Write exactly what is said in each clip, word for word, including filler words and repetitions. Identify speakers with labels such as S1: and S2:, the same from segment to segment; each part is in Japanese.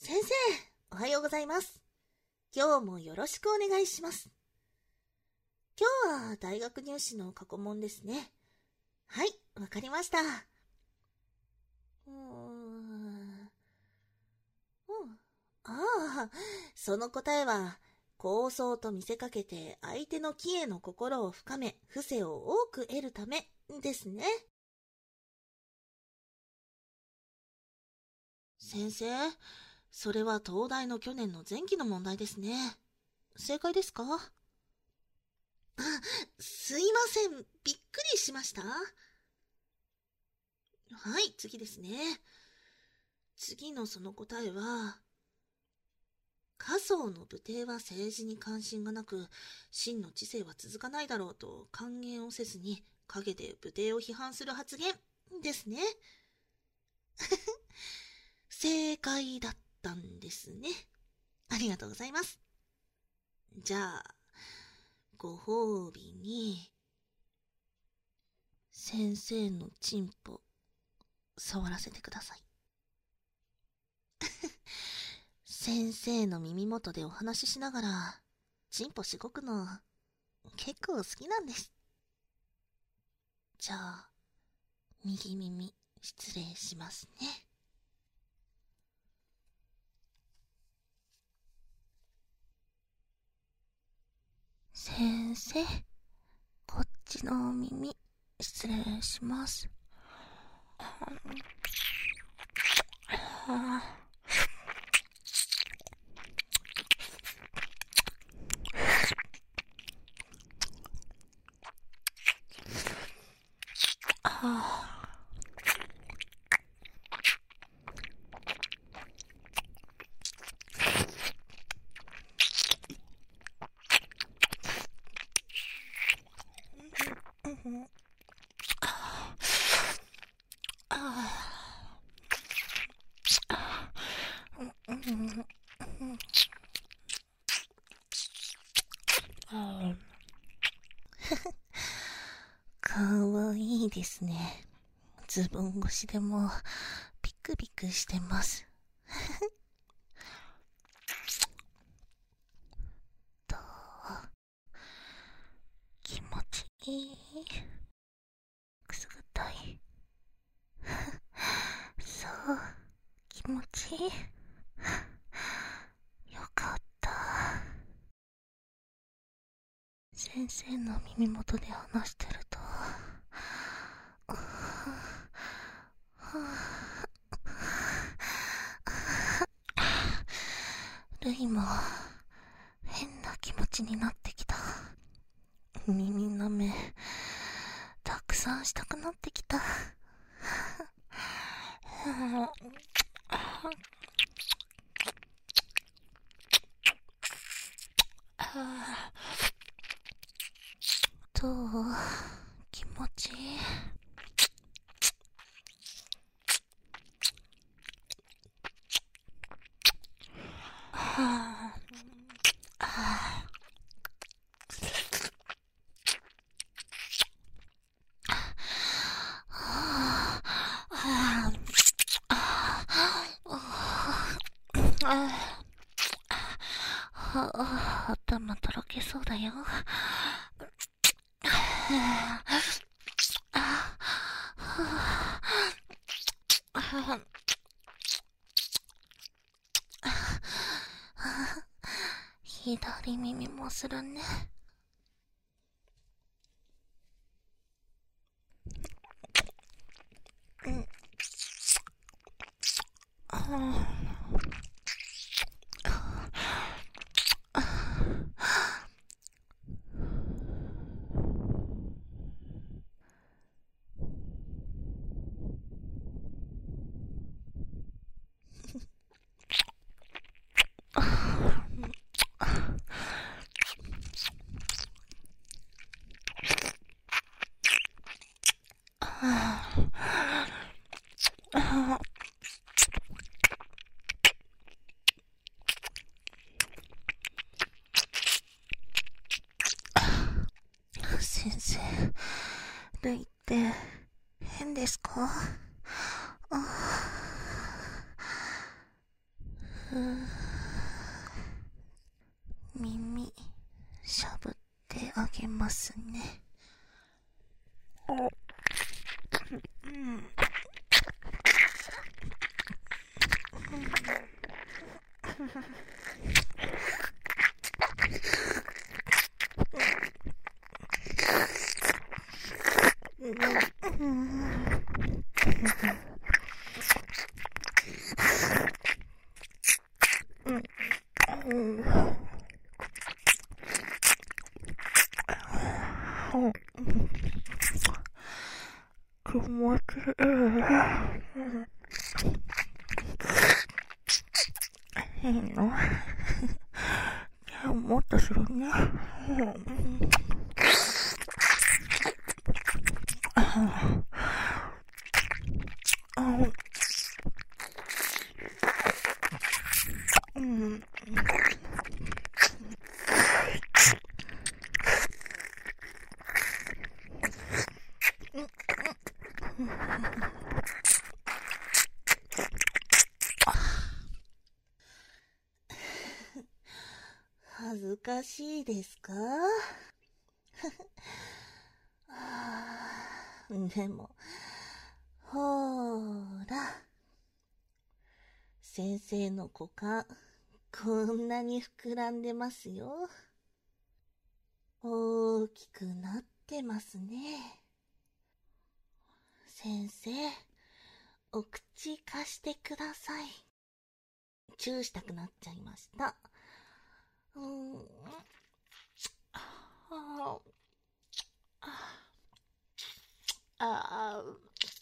S1: 先生、おはようございます。今日もよろしくお願いします。今日は大学入試の過去問ですね。はい、わかりました。うーん。うん。ああ、その答えは、構想と見せかけて相手の気への心を深め、伏せを多く得るためですね。先生、それは東大の去年の前期の問題ですね。正解ですか？あ、すいません。びっくりしました。はい、次ですね。次のその答えは、家宗の武帝は政治に関心がなく、真の知性は続かないだろうと歓迎をせずに、陰で武帝を批判する発言ですね。正解だったんですね。ありがとうございます。じゃあ、ご褒美に、先生のチンポ、触らせてください。先生の耳元でお話ししながら、チンポしごくの、結構好きなんです。じゃあ、右耳、失礼しますね。先生、こっちの耳、失礼します。かわいいですね。ズボン越しでもビクビクしてます。どう？気持ちいい？くすぐったい？そう、気持ちいい？よかった。先生の耳元で話してると、ルイも変な気持ちになってきた。耳の目たくさんしたくなってきた。どう？気持ちいい？頭とろけそうだよ。左耳もするね。うん。先生、ルイって変ですか？あ、 ふう、耳しゃぶってあげますね。うん。気持ちいい。いいの？じゃあもっとするね。うん。恥ずかしいですか？でも、ほーら、先生の股間、こんなに膨らんでますよ。大きくなってますね。先生、お口貸してください。チューしたくなっちゃいました。うーん。ああ。ああ。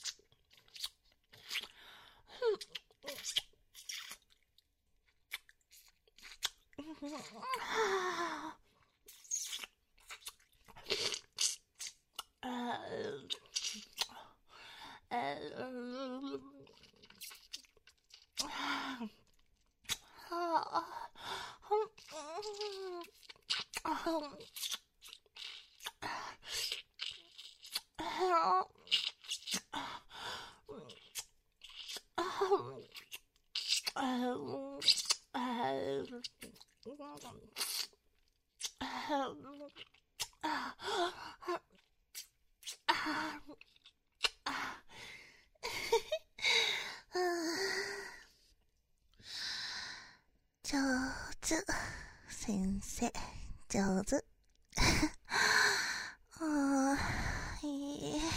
S1: 上手、先生、上手。ああ、いい。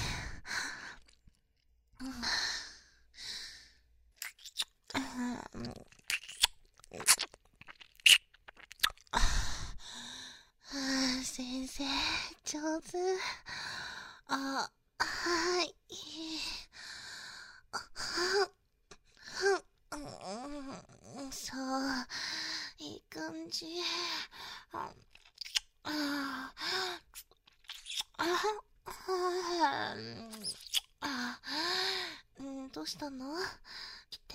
S1: 先生、上手。あ、はい。そう、いい感じ。あああ、どうしたの？来て。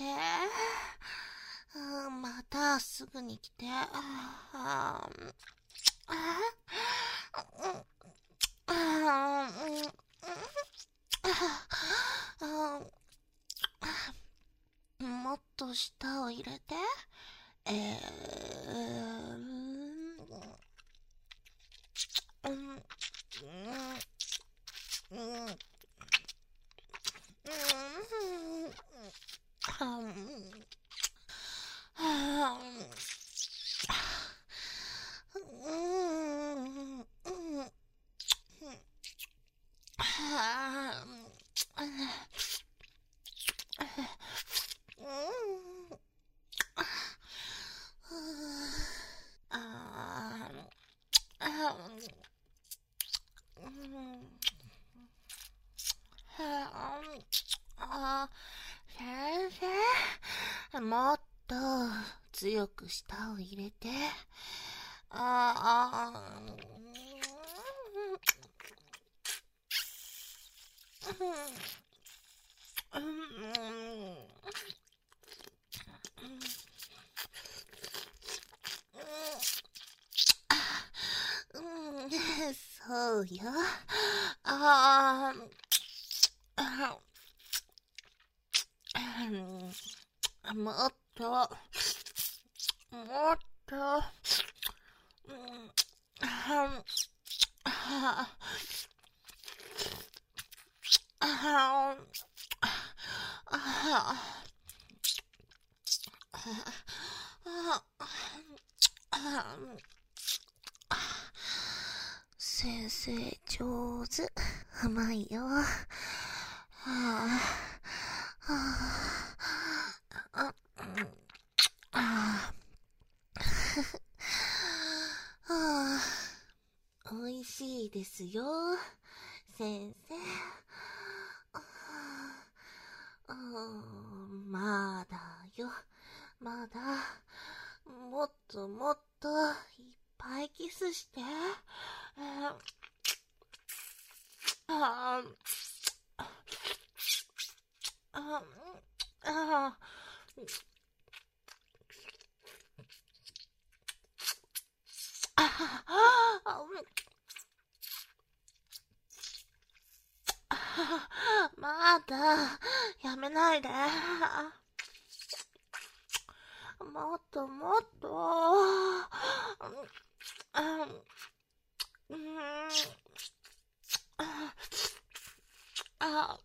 S1: またすぐに来て。あもっと舌を入れて。えー、うん、うん、うん、うん、先生、もっと強く舌を入れて。ああ、そうよ。ああ、もっともっと、うん、はあ、ああ、先生上手。うまいよ。はあ、はあ、ああ、おいしいですよ、先生。あまだよ、まだ。もっともっといっぱいキスして。ああ、ああ、まだ、やめないで。もっともっと。うん、あ、あ、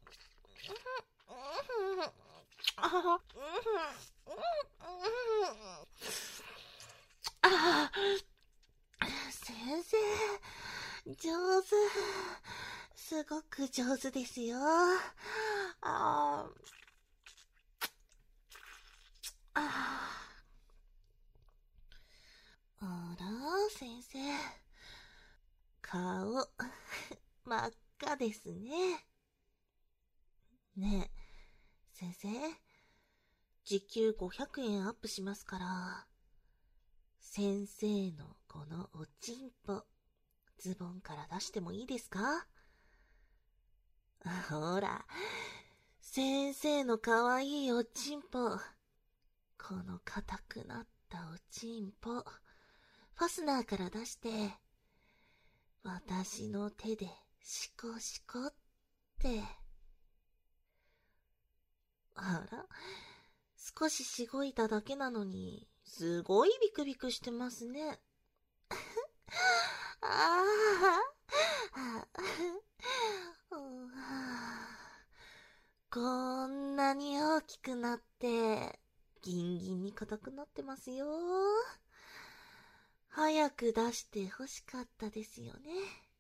S1: あ、先生、上手。すごく上手ですよ。ああ、あら、先生。顔、真っ赤ですね。ねえ、先生。時給ごひゃくえんアップしますから、先生のこのおちんぽ、ズボンから出してもいいですか？ほら、先生のかわいいおちんぽ。この硬くなったおちんぽ、ファスナーから出して、私の手でシコシコって。あら、少ししごいただけなのに、すごいビクビクしてますね。ああ、こんなに大きくなって、ギンギンに硬くなってますよ。早く出して欲しかったですよね。